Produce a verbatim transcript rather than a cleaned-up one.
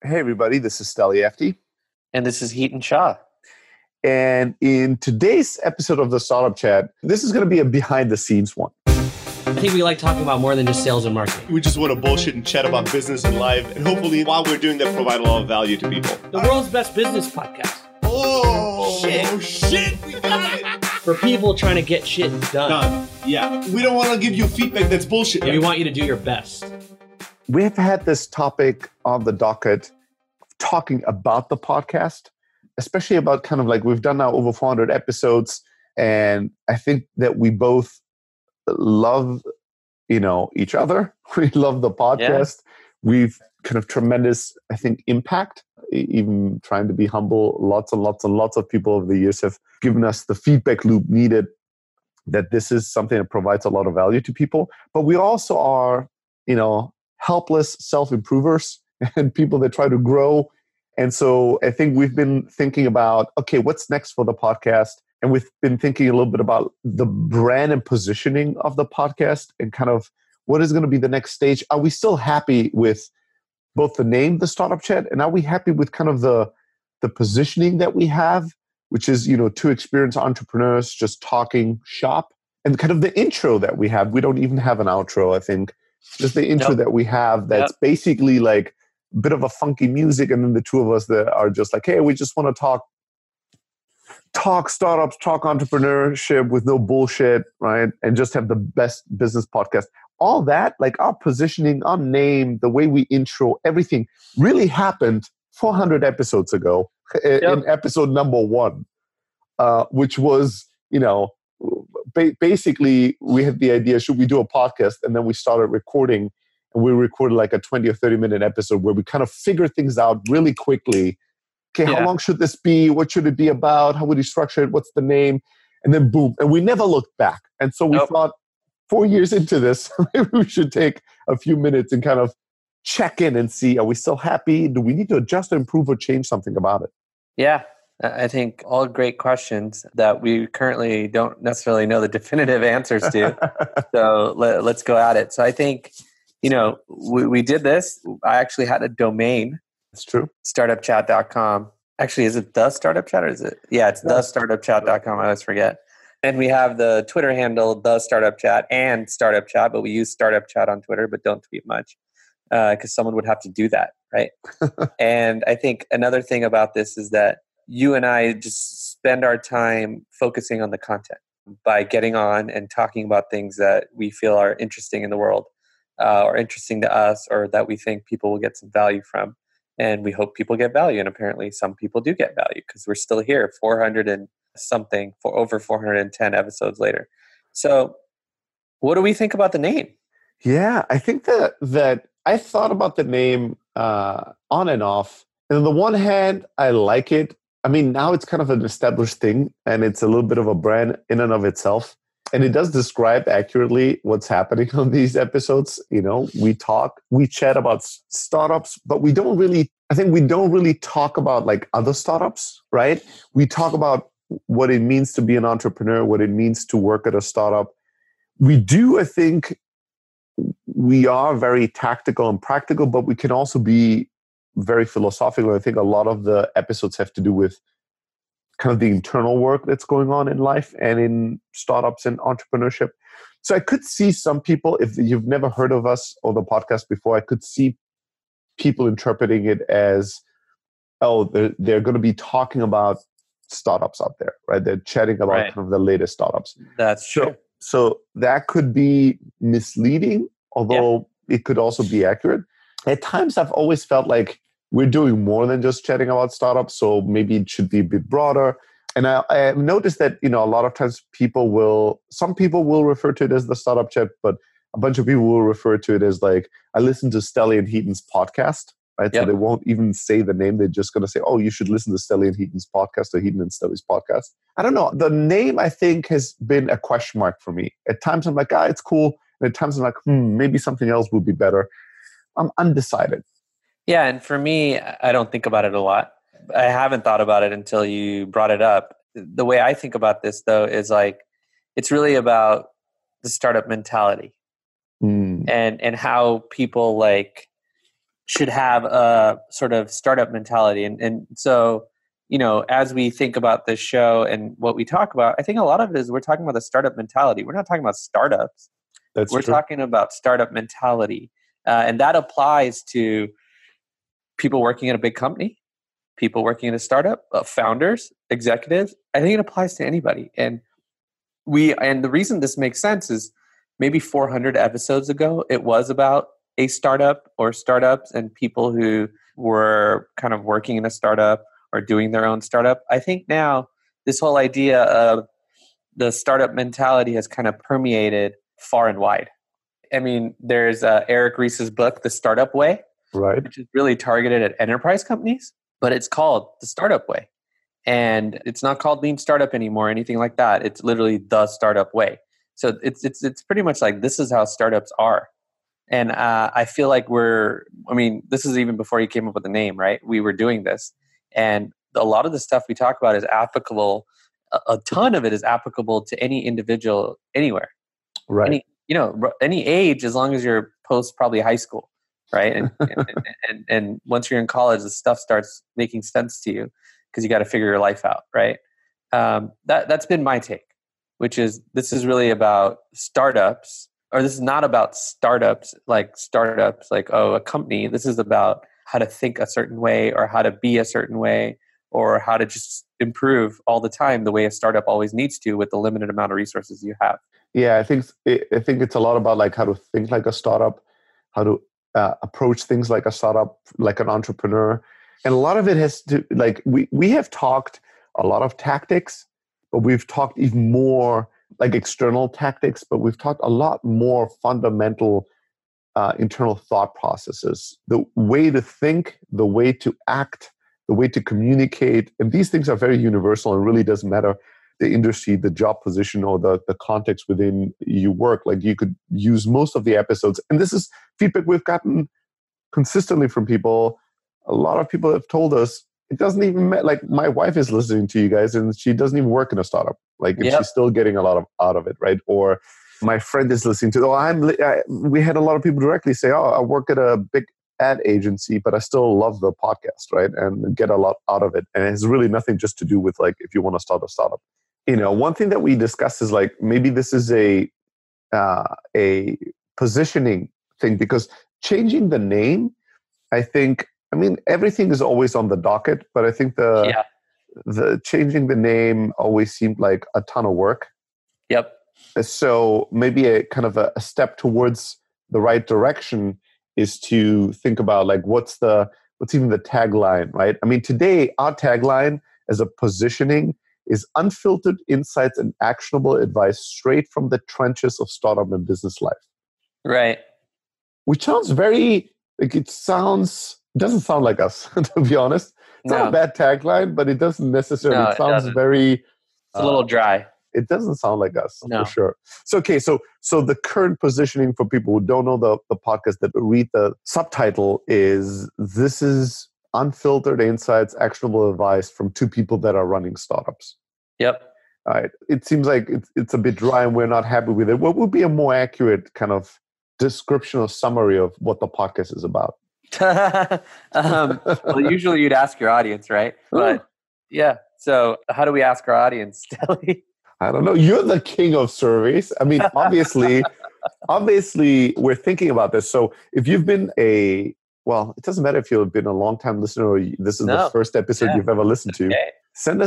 Hey, everybody, this is Steli Efti. And this is Heaton Shah. And in today's episode of the Startup Chat, this is going to be a behind-the-scenes one. I think we like talking about more than just sales and marketing. We just want to bullshit and chat about business and life. And hopefully, while we're doing that, provide a lot of value to people. The world's best business podcast. Oh, shit. Oh, shit. We got it. For people trying to get shit done. Done. Yeah. We don't want to give you feedback that's bullshit. Yeah, we want you to do your best. We have had this topic on the docket talking about the podcast, especially about kind of like we've done now over four hundred episodes. And I think that we both love, you know, each other. We love the podcast. Yeah. We've kind of tremendous, I think, impact, even trying to be humble. Lots and lots and lots of people over the years have given us the feedback loop needed that this is something that provides a lot of value to people. But we also are, you know, helpless self-improvers and people that try to grow. And so I think we've been thinking about, okay, what's next for the podcast? And we've been thinking a little bit about the brand and positioning of the podcast and kind of what is going to be the next stage. Are we still happy with both the name, the Startup Chat, and are we happy with kind of the, the positioning that we have, which is, you know, two experienced entrepreneurs just talking shop, and kind of the intro that we have. We don't even have an outro, I think. Just the intro nope. that we have that's yep. basically like a bit of a funky music, and then the two of us that are just like, hey, we just want to talk talk startups, talk entrepreneurship with no bullshit, right? And just have the best business podcast. All that, like our positioning, our name, the way we intro, everything really happened four hundred episodes ago yep. in episode number one, uh, which was, you know, ba- basically we had the idea, should we do a podcast? And then we started recording, and we recorded like a twenty or thirty minute episode where we kind of figured things out really quickly. Okay, yeah. How long should this be? What should it be about? How would you structure it? What's the name? And then boom. And we never looked back. And so we nope. thought, four years into this, maybe we should take a few minutes and kind of check in and see, are we still happy? Do we need to adjust, improve, or change something about it? Yeah, I think all great questions that we currently don't necessarily know the definitive answers to. So let, let's go at it. So I think, you know, we, we did this. I actually had a domain. That's true. startup chat dot com. Actually, is it the Startup Chat or is it? Yeah, it's yeah. the startup chat dot com. I always forget. And we have the Twitter handle, the Startup Chat and Startup Chat, but we use Startup Chat on Twitter, but don't tweet much because uh, someone would have to do that, right? And I think another thing about this is that you and I just spend our time focusing on the content by getting on and talking about things that we feel are interesting in the world uh, or interesting to us, or that we think people will get some value from. And we hope people get value. And apparently some people do get value because we're still here four hundred and something for over four hundred ten episodes later. So what do we think about the name? Yeah, I think that that I thought about the name uh, on and off. And on the one hand, I like it. I mean, now it's kind of an established thing and it's a little bit of a brand in and of itself. And it does describe accurately what's happening on these episodes. You know, we talk, we chat about startups, but we don't really, I think we don't really talk about like other startups, right? We talk about what it means to be an entrepreneur, what it means to work at a startup. We do, I think, we are very tactical and practical, but we can also be very philosophical. I think a lot of the episodes have to do with kind of the internal work that's going on in life and in startups and entrepreneurship. So I could see some people, if you've never heard of us or the podcast before, I could see people interpreting it as, oh, they're, they're going to be talking about startups out there, right? They're chatting about right. kind of the latest startups. That's true. So, so that could be misleading, although yeah. it could also be accurate. At times, I've always felt like we're doing more than just chatting about startups, so maybe it should be a bit broader. And I, I have noticed that, you know, a lot of times people will, some people will refer to it as the Startup Chat, but a bunch of people will refer to it as like, I listen to Steli and Heaton's podcast, right? Yep. So they won't even say the name. They're just going to say, oh, you should listen to Steli and Heaton's podcast or Heaton and Steli's podcast. I don't know. The name, I think, has been a question mark for me. At times I'm like, ah, it's cool. And at times I'm like, hmm, maybe something else would be better. I'm undecided. Yeah, and for me, I don't think about it a lot. I haven't thought about it until you brought it up. The way I think about this, though, is like, it's really about the startup mentality mm. and and how people like should have a sort of startup mentality. And, and so, you know, as we think about this show and what we talk about, I think a lot of it is we're talking about the startup mentality. We're not talking about startups. That's we're true. talking about startup mentality. Uh, and that applies to people working at a big company, people working in a startup, uh, founders, executives. I think it applies to anybody. And we, and the reason this makes sense is maybe four hundred episodes ago, it was about a startup or startups and people who were kind of working in a startup or doing their own startup. I think now this whole idea of the startup mentality has kind of permeated far and wide. I mean, there's uh, Eric Ries's book, The Startup Way, right, which is really targeted at enterprise companies, but it's called The Startup Way. And it's not called Lean Startup anymore or anything like that. It's literally The Startup Way. So it's it's it's pretty much like this is how startups are. And uh, I feel like we're, I mean, this is even before you came up with the name, right? We were doing this. And a lot of the stuff we talk about is applicable, a, a ton of it is applicable to any individual anywhere. Right. Any, you know, any age, as long as you're post probably high school, right? And, and, and, and once you're in college, the stuff starts making sense to you because you got to figure your life out, right? Um, that, that's been my take, which is this is really about startups, or this is not about startups like startups, like, oh, a company. This is about how to think a certain way or how to be a certain way or how to just improve all the time the way a startup always needs to with the limited amount of resources you have. Yeah, I think I think it's a lot about like how to think like a startup, how to uh, approach things like a startup, like an entrepreneur. And a lot of it has to, like, we, we have talked a lot of tactics, but we've talked even more like external tactics, but we've talked a lot more fundamental uh, internal thought processes, the way to think, the way to act, the way to communicate. And these things are very universal and really doesn't matter the industry, the job position, or the, the context within you work. Like you could use most of the episodes. And this is feedback we've gotten consistently from people. A lot of people have told us it doesn't even matter. Like my wife is listening to you guys and she doesn't even work in a startup. Like and Yep. she's still getting a lot of out of it, right? Or my friend is listening to, oh, I'm, I, we had a lot of people directly say, oh, I work at a big ad agency, but I still love the podcast, right? And get a lot out of it. And it has really nothing just to do with like, if you want to start a startup. You know, one thing that we discussed is like, maybe this is a, uh, a positioning thing, because changing the name, I think, I mean, everything is always on the docket, but I think the, Yeah. the changing the name always seemed like a ton of work. Yep. So maybe a kind of a, a step towards the right direction is to think about like what's the what's even the tagline, right? I mean, today our tagline as a positioning is unfiltered insights and actionable advice straight from the trenches of startup and business life. Right. Which sounds very like it sounds doesn't sound like us, to be honest. It's No. not a bad tagline, but it doesn't necessarily. No, it it sounds doesn't. very. It's a little uh, dry. It doesn't sound like us, No. for sure. So, okay, so so the current positioning for people who don't know the, the podcast that read the subtitle is this is unfiltered insights, actionable advice from two people that are running startups. Yep. All right. It seems like it's, it's a bit dry and we're not happy with it. What would be a more accurate kind of description or summary of what the podcast is about? um, well, usually you'd ask your audience, right? But yeah. So how do we ask our audience, Stelly? I don't know. You're the king of surveys. I mean, obviously, obviously, we're thinking about this. So if you've been a, well, it doesn't matter if you've been a long-time listener or this is No. the first episode Yeah. you've ever listened to, Okay. send us